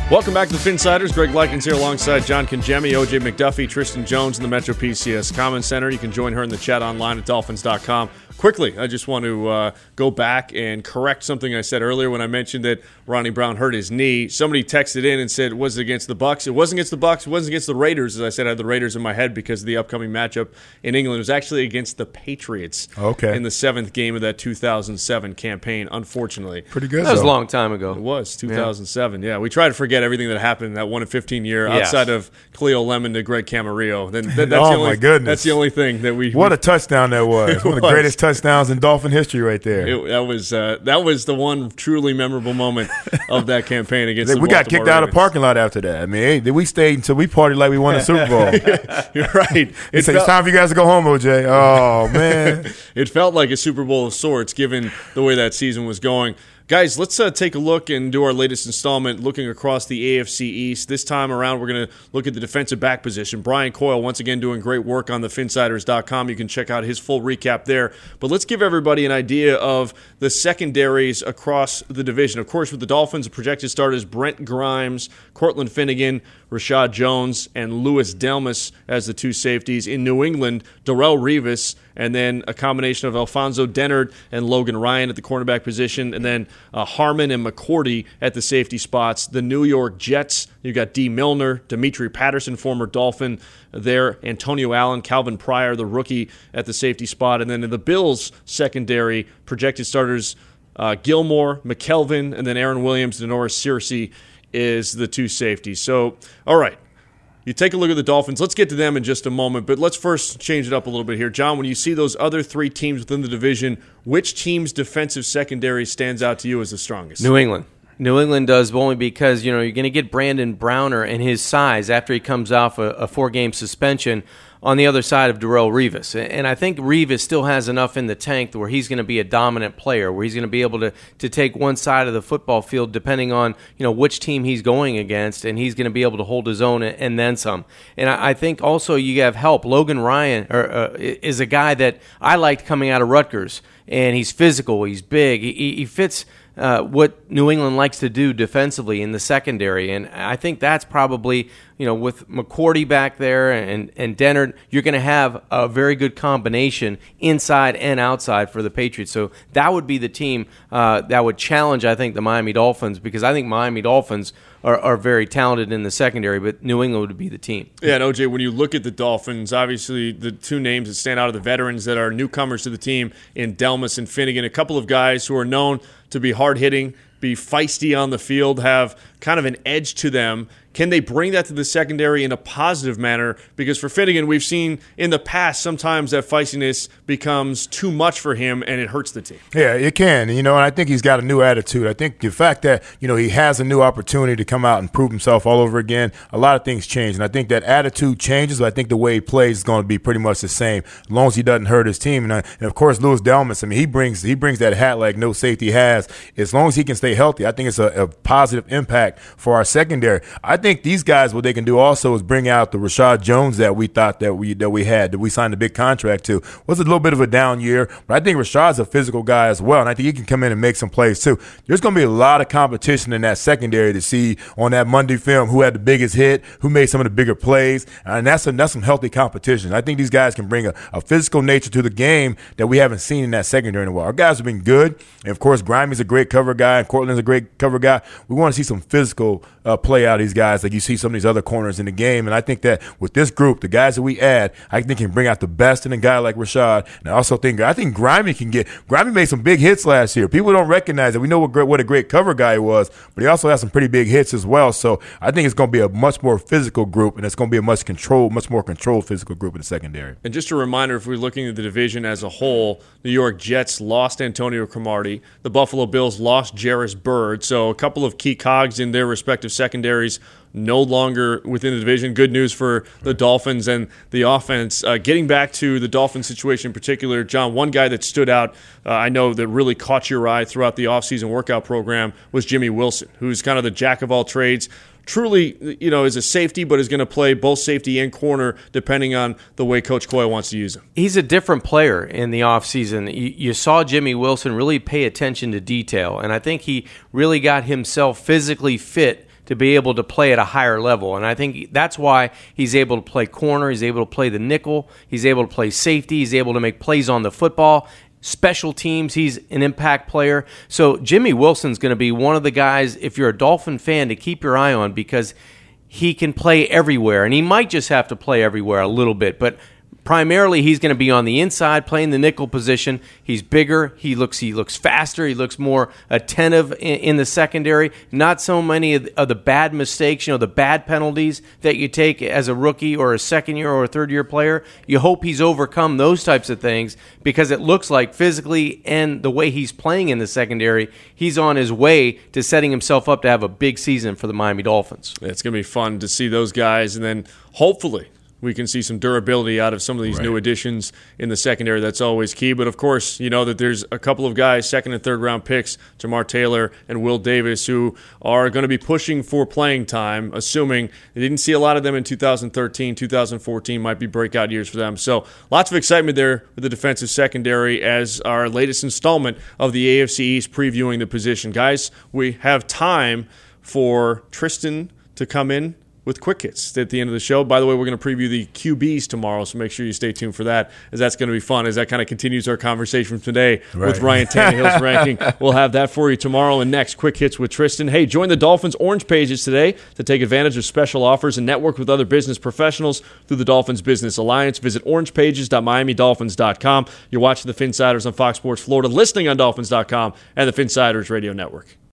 Welcome back to the Finsiders. Greg Likens here alongside John Congemi, OJ McDuffie, Tristan Jones in the Metro PCS Commons Center. You can join her in the chat online at dolphins.com. Quickly, I just want to go back and correct something I said earlier when I mentioned that Ronnie Brown hurt his knee. Somebody texted in and said, was it against the Bucs? It wasn't against the Bucs. It wasn't against the Raiders. As I said, I had the Raiders in my head because of the upcoming matchup in England. It was actually against the Patriots in the 7th game of that 2007 campaign, unfortunately. Pretty good, That was a long time ago. It was, 2007. Yeah, we try to forget everything that happened in that 1 in 15 year outside of Cleo Lemon to Greg Camarillo. My goodness. That's the only thing that we... What a touchdown that was. One of the greatest touchdowns in Dolphin history right there. That was the one truly memorable moment of that campaign against the We got Baltimore kicked out of Ravens. the parking lot after that. I mean, we stayed until we partied like we won the Super Bowl. You're right. It's time for you guys to go home, OJ. Oh, man. It felt like a Super Bowl of sorts given the way that season was going. Guys, let's take a look and do our latest installment looking across the AFC East. This time around, we're going to look at the defensive back position. Brian Coyle, once again, doing great work on thefinsiders.com. You can check out his full recap there. But let's give everybody an idea of the secondaries across the division. Of course, with the Dolphins, the projected starters Brent Grimes, Cortland Finnegan, Rashad Jones, and Louis Delmas as the two safeties. In New England, Darrelle Revis, and then a combination of Alfonso Dennard and Logan Ryan at the cornerback position, and then Harmon and McCourty at the safety spots. The New York Jets, you've got D. Milner, Demetri Patterson, former Dolphin there, Antonio Allen, Calvin Pryor, the rookie at the safety spot. And then in the Bills secondary, projected starters Gilmore, McKelvin, and then Aaron Williams, Denoris Searcy is the two safeties. So, all right. You take a look at the Dolphins. Let's get to them in just a moment, but let's first change it up a little bit here. John, when you see those other three teams within the division, which team's defensive secondary stands out to you as the strongest? New England. New England does, only because you're going to get Brandon Browner and his size after he comes off a 4-game suspension on the other side of Darrelle Revis. And I think Revis still has enough in the tank where he's going to be a dominant player, where he's going to be able to take one side of the football field depending on which team he's going against, and he's going to be able to hold his own and then some. And I think also you have help. Logan Ryan is a guy that I liked coming out of Rutgers, and he's physical, he's big, he fits what New England likes to do defensively in the secondary. And I think that's probably, with McCourty back there and Dennard, you're going to have a very good combination inside and outside for the Patriots. So that would be the team that would challenge, I think, the Miami Dolphins, because I think Miami Dolphins are very talented in the secondary, but New England would be the team. Yeah, and OJ, when you look at the Dolphins, obviously the two names that stand out are the veterans that are newcomers to the team in Delmas and Finnegan, a couple of guys who are known to be hard-hitting, be feisty on the field, have kind of an edge to them. Can they bring that to the secondary in a positive manner? Because for Finnegan, we've seen in the past sometimes that feistiness becomes too much for him and it hurts the team. Yeah, it can. And I think he's got a new attitude. I think the fact that, he has a new opportunity to come out and prove himself all over again, a lot of things change. And I think that attitude changes, but I think the way he plays is going to be pretty much the same as long as he doesn't hurt his team. And of course, Louis Delmas, he brings that hat like no safety has. As long as he can stay healthy, I think it's a positive impact for our secondary. I think these guys, what they can do also is bring out the Rashad Jones that we thought that we signed a big contract to. Was a little bit of a down year, but I think Rashad's a physical guy as well, and I think he can come in and make some plays too. There's going to be a lot of competition in that secondary to see on that Monday film who had the biggest hit, who made some of the bigger plays, and that's some healthy competition. I think these guys can bring a physical nature to the game that we haven't seen in that secondary in a while. Our guys have been good, and of course, Grimey's a great cover guy, and Cortland's a great cover guy. We want to see some physical play out of these guys like you see some of these other corners in the game. And I think that with this group, the guys that we add, I think can bring out the best in a guy like Rashad. And I think Grimey made some big hits last year. People don't recognize it. We know what a great cover guy he was, but he also has some pretty big hits as well. So I think it's going to be a much more physical group, and it's going to be a much more controlled physical group in the secondary. And just a reminder, if we're looking at the division as a whole, New York Jets lost Antonio Cromartie. The Buffalo Bills lost Jarris Byrd. So a couple of key cogs in their respective secondaries no longer within the division. Good news for the Dolphins and the offense. Getting back to the Dolphins situation in particular, John, one guy that stood out, I know that really caught your eye throughout the offseason workout program was Jimmy Wilson, who's kind of the jack of all trades. Truly, is a safety, but is going to play both safety and corner depending on the way Coach Coyle wants to use him. He's a different player in the offseason. You saw Jimmy Wilson really pay attention to detail, and I think he really got himself physically fit to be able to play at a higher level. And I think that's why he's able to play corner, he's able to play the nickel, he's able to play safety, he's able to make plays on the football. Special teams, he's an impact player. So Jimmy Wilson's going to be one of the guys, if you're a Dolphin fan, to keep your eye on, because he can play everywhere. And he might just have to play everywhere a little bit, but primarily, he's going to be on the inside playing the nickel position. He's bigger. He looks faster. He looks more attentive in the secondary. Not so many of the bad mistakes, the bad penalties that you take as a rookie or a second-year or a third-year player. You hope he's overcome those types of things, because it looks like physically and the way he's playing in the secondary, he's on his way to setting himself up to have a big season for the Miami Dolphins. It's going to be fun to see those guys, and then hopefully we can see some durability out of some of these new additions in the secondary. That's always key. But, of course, you know that there's a couple of guys, second- and third-round picks, Jamar Taylor and Will Davis, who are going to be pushing for playing time, assuming they didn't see a lot of them in 2013, 2014 might be breakout years for them. So lots of excitement there with the defensive secondary as our latest installment of the AFC East previewing the position. Guys, we have time for Tristan to come in with quick hits at the end of the show. By the way, we're going to preview the QBs tomorrow, so make sure you stay tuned for that, as that's going to be fun, as that kind of continues our conversation today with Ryan Tannehill's ranking. We'll have that for you tomorrow. And next, quick hits with Tristan. Hey, join the Dolphins Orange Pages today to take advantage of special offers and network with other business professionals through the Dolphins Business Alliance. Visit orangepages.miamidolphins.com. You're watching the Finsiders on Fox Sports Florida, listening on Dolphins.com and the Finsiders Radio Network.